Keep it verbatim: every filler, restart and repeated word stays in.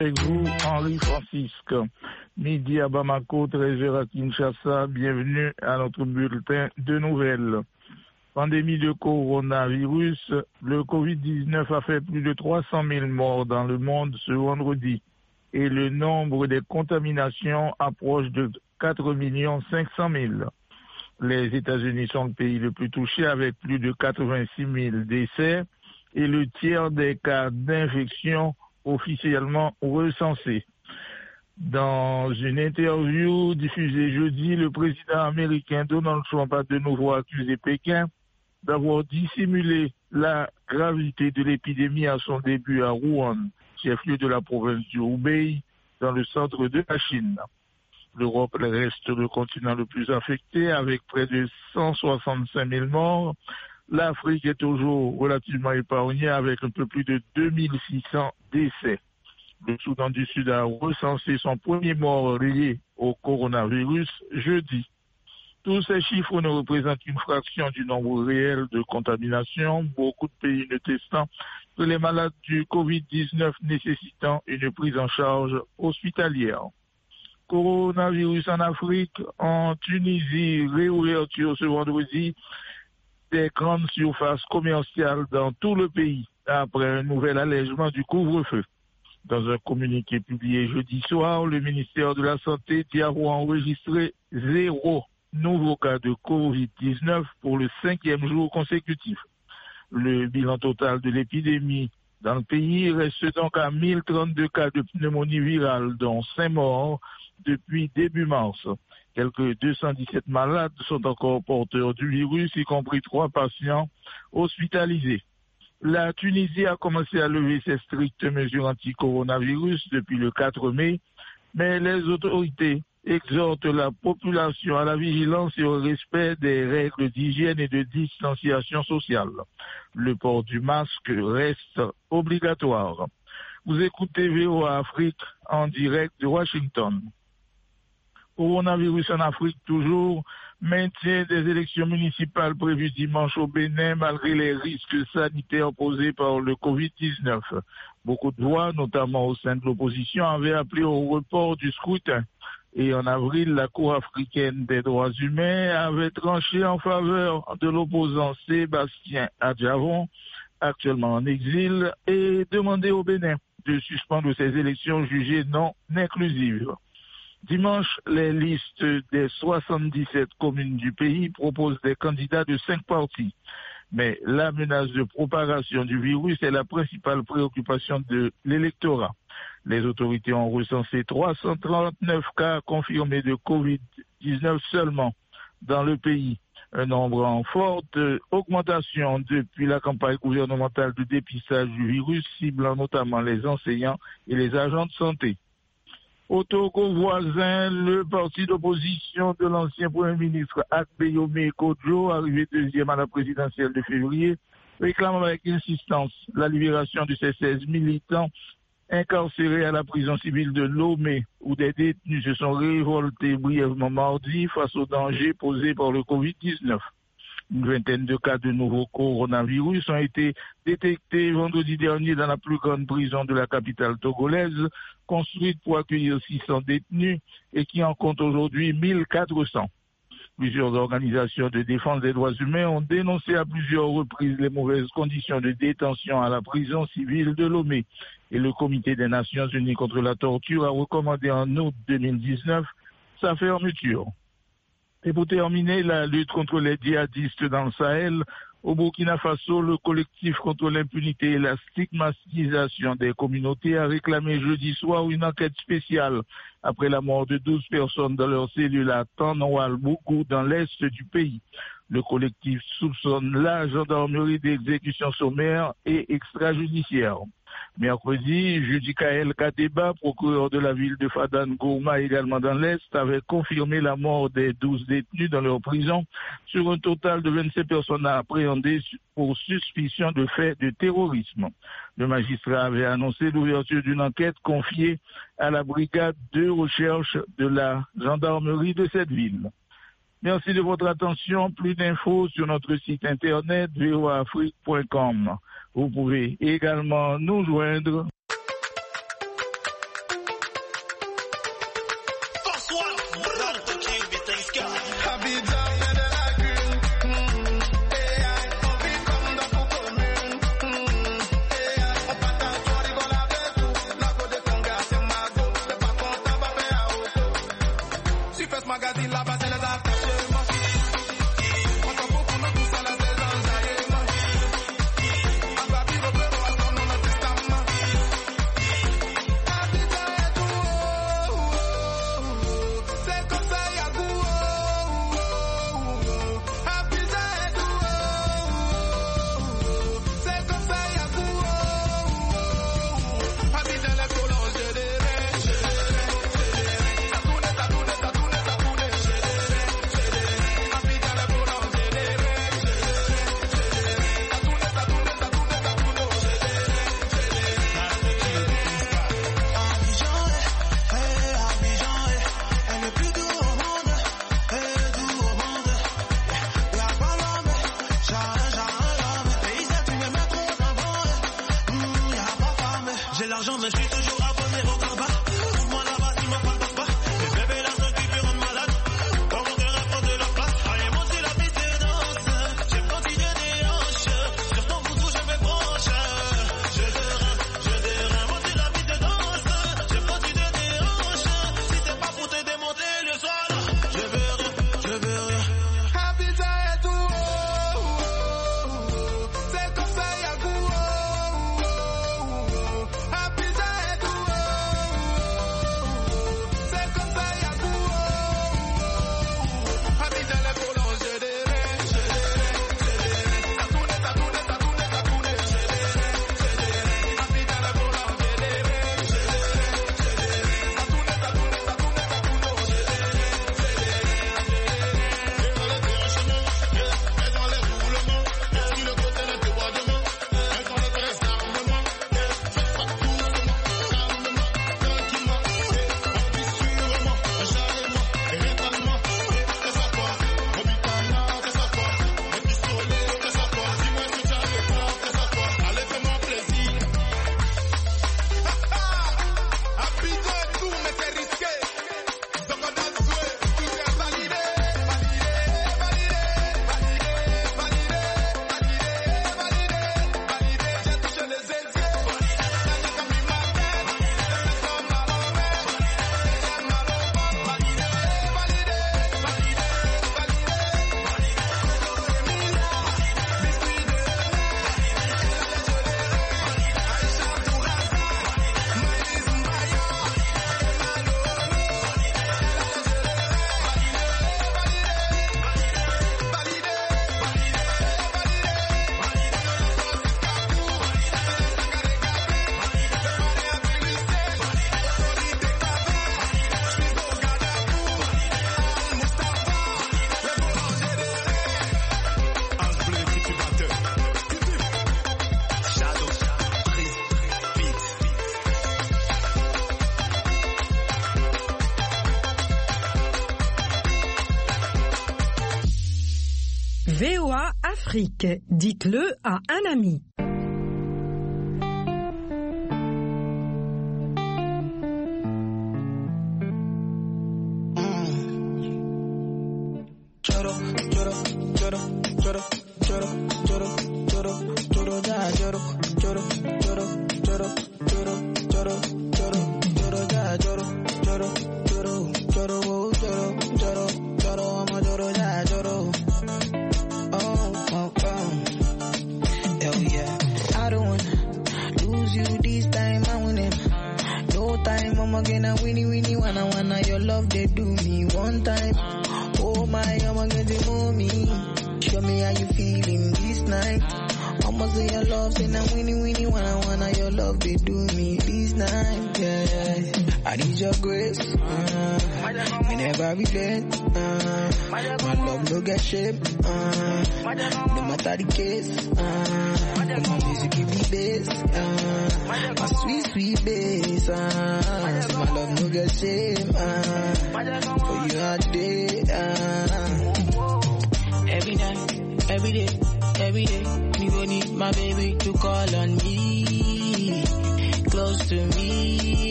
Avec vous, Henri Francisque. Midi à Bamako, treize heures à Kinshasa. Bienvenue à notre bulletin de nouvelles. Pandémie de coronavirus, le covid dix-neuf a fait plus de trois cent mille morts dans le monde ce vendredi. Et le nombre des contaminations approche de quatre millions cinq cent mille. Les États-Unis sont le pays le plus touché avec plus de quatre-vingt-six mille décès et le tiers des cas d'infection officiellement recensés. Dans une interview diffusée jeudi, le président américain Donald Trump a de nouveau accusé Pékin d'avoir dissimulé la gravité de l'épidémie à son début à Wuhan, chef-lieu de la province du Hubei, dans le centre de la Chine. L'Europe reste le continent le plus affecté avec près de cent soixante-cinq mille morts. L'Afrique est toujours relativement épargnée avec un peu plus de deux mille six cents décès. Le Soudan du Sud a recensé son premier mort lié au coronavirus jeudi. Tous ces chiffres ne représentent qu'une fraction du nombre réel de contaminations, beaucoup de pays ne testant que les malades du covid dix-neuf nécessitant une prise en charge hospitalière. Coronavirus en Afrique, en Tunisie, réouverture ce vendredi des grandes surfaces commerciales dans tout le pays après un nouvel allègement du couvre-feu. Dans un communiqué publié jeudi soir, le ministère de la Santé dit avoir enregistré zéro nouveau cas de covid dix-neuf pour le cinquième jour consécutif. Le bilan total de l'épidémie dans le pays reste donc à mille trente-deux cas de pneumonie virale, dont cinq morts depuis début mars. Quelques deux cent dix-sept malades sont encore porteurs du virus, y compris trois patients hospitalisés. La Tunisie a commencé à lever ses strictes mesures anti-coronavirus depuis le quatre mai, mais les autorités exhortent la population à la vigilance et au respect des règles d'hygiène et de distanciation sociale. Le port du masque reste obligatoire. Vous écoutez V O A Afrique en direct de Washington. Coronavirus en Afrique toujours, maintien des élections municipales prévues dimanche au Bénin malgré les risques sanitaires posés par le covid dix-neuf. Beaucoup de voix, notamment au sein de l'opposition, avaient appelé au report du scrutin. Et en avril, la Cour africaine des droits humains avait tranché en faveur de l'opposant Sébastien Adjavon, actuellement en exil, et demandé au Bénin de suspendre ces élections jugées non inclusives. Dimanche, les listes des soixante-dix-sept communes du pays proposent des candidats de cinq partis. Mais la menace de propagation du virus est la principale préoccupation de l'électorat. Les autorités ont recensé trois cent trente-neuf cas confirmés de covid dix-neuf seulement dans le pays. Un nombre en forte augmentation depuis la campagne gouvernementale de dépistage du virus, ciblant notamment les enseignants et les agents de santé. Au Togo voisin, le parti d'opposition de l'ancien Premier ministre Akpeyome Kodjo, arrivé deuxième à la présidentielle de février, réclame avec insistance la libération de ces seize militants incarcérés à la prison civile de Lomé, où des détenus se sont révoltés brièvement mardi face aux dangers posés par le covid dix-neuf. Une vingtaine de cas de nouveau coronavirus ont été détectés vendredi dernier dans la plus grande prison de la capitale togolaise, construite pour accueillir six cents détenus et qui en compte aujourd'hui mille quatre cents. Plusieurs organisations de défense des droits humains ont dénoncé à plusieurs reprises les mauvaises conditions de détention à la prison civile de Lomé. Et le Comité des Nations Unies contre la torture a recommandé en août deux mille dix-neuf sa fermeture. Et pour terminer, la lutte contre les djihadistes dans le Sahel, au Burkina Faso, le collectif contre l'impunité et la stigmatisation des communautés a réclamé jeudi soir une enquête spéciale après la mort de douze personnes dans leur cellule à Tanoual-Bougou dans l'est du pays. Le collectif soupçonne la gendarmerie d'exécution sommaire et extrajudiciaire. Mercredi, Judy Kael Kadeba, procureur de la ville de Fadan Gourma, également dans l'Est, avait confirmé la mort des douze détenus dans leur prison sur un total de vingt-sept personnes appréhendées pour suspicion de faits de terrorisme. Le magistrat avait annoncé l'ouverture d'une enquête confiée à la brigade de recherche de la gendarmerie de cette ville. Merci de votre attention. Plus d'infos sur notre site internet v o a afrique point com. Vous pouvez également nous joindre. mais je suis toujours abonné au combat. Trouve-moi là-bas, tu m'en parles pas. Les bébés là sont qui me rendent malade. Dans mon cœur, prend de la place. Allez, monte sur la piste de danse. J'ai continué des hanches. Sur ton bout, je me branche. Je verrai, je verrai. Monte sur la piste de danse. J'ai continué des hanches. Si t'es pas pour te démonter le soir là, je verrai, je verrai. Happy day to oh, c'est comme ça y'a goût. Happy day to oh, c'est comme ça y'a goût. Happy day pour l'ange des reins, je ça tourne, ça tourne, ça tourne, ça tourne, je happy day pour l'ange des reins, je ça tourne, ça tourne, ça tourne, ça tourne, je V O A Afrique, dites-le à un ami. Choro, choro, choro, choro, choro, choro, choro, choro, ya, choro, choro, choro, choro, choro, choro, choro, choro, ya, choro, choro, choro, choro, choro, choro, choro, amo choro, ya, choro. Oh, oh, oh. Hell yeah. I don't wanna lose you this time, I win him. No time, I'm gonna winnie, winnie, wanna, wanna, your love, they do me one time. Oh my, I'ma get the mommy. Show me how you feeling this night. I'ma say your love, say now winnie, winnie, wanna, wanna, your love, they do me this night, yeah. I need your grace, uh, whenever I regret, uh, my love no get shape, uh, no matter the case, uh, my music give me bass, uh, my sweet, sweet bass, uh, so my love no get shame, uh, for you all day, uh. Every night, every day, every day, me go need my baby to call on me, close to me.